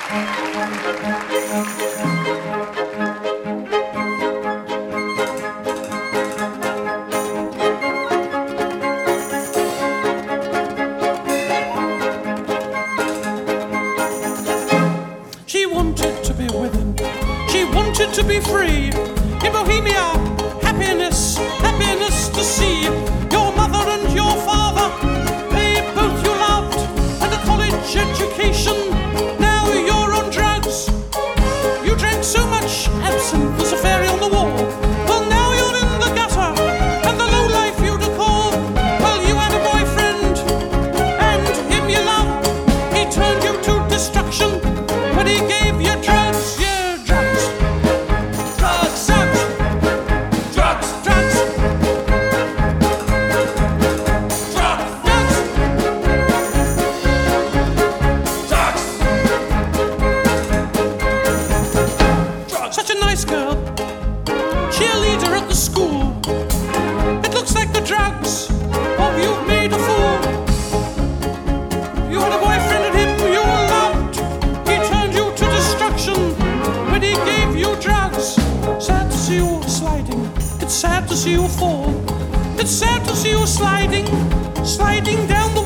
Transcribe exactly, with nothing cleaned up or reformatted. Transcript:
She wanted to be with him. She wanted to be free. In Bohemia, happiness, happiness to see your mother and your father. They both you loved, and a college education. Now you're on drugs. You drank so much absinthe, there's a fairy on the wall. Well, now you're in the gutter, and the low life you decor. Well, you had a boyfriend, and him you loved. He turned you to destruction when he gave you drugs. Yeah, drugs. Drugs, drugs. Drugs, drugs. Drugs, drugs. Drugs. Such a nice girl, cheerleader at the school. It looks like the drugs of you've made a fool. You had a boyfriend and him you loved. He turned you to destruction when he gave you drugs. Sad to see you sliding. It's sad to see you fall. It's sad to see you sliding, sliding down the